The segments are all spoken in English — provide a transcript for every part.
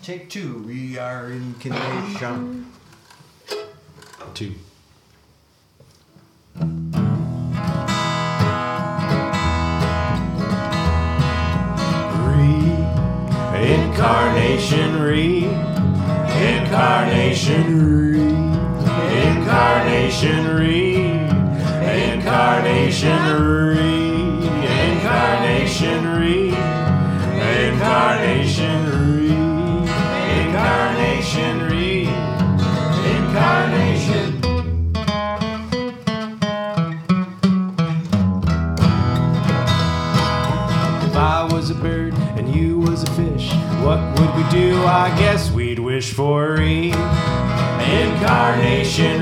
Take two. We are in condition. Two. Incarnation Incarnation Incarnation Incarnation Incarnation Incarnation Incarnation Incarnation. If I was a bird and you was a fish, what would we do? I guess we'd wish for incarnation,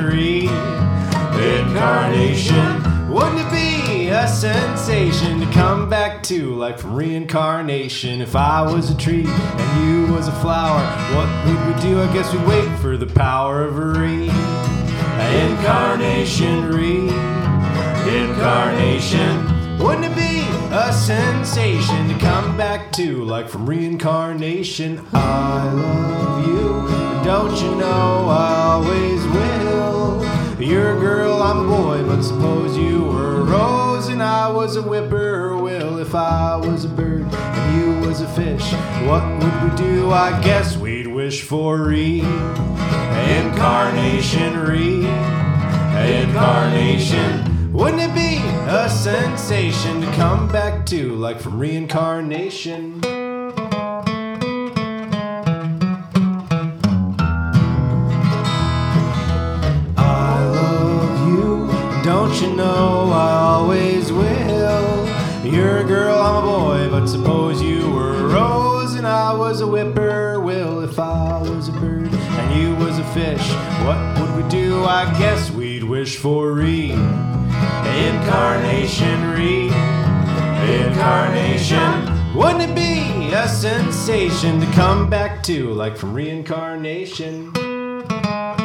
incarnation. Wouldn't it be a sensation to come back to life from reincarnation? If I was a tree and you was a flower, what would we do? I guess we'd wait for the power of incarnation, incarnation. Wouldn't it be a sensation to come back to like from reincarnation? I love you, and don't you know I always will. You're a girl, I'm a boy, but suppose you were a rose and I was a whippoorwill. If I was a bird and you was a fish, what would we do? I guess we'd wish for incarnation, incarnation. Wouldn't it be a sensation to come back to like from reincarnation? I love you, don't you know I always will. You're a girl, I'm a boy, but suppose you were a rose and I was a whippoorwill. If I was a bird and you was a fish, what would we do? I guess we'd wish for incarnation, incarnation. Wouldn't it be a sensation to come back to like from reincarnation?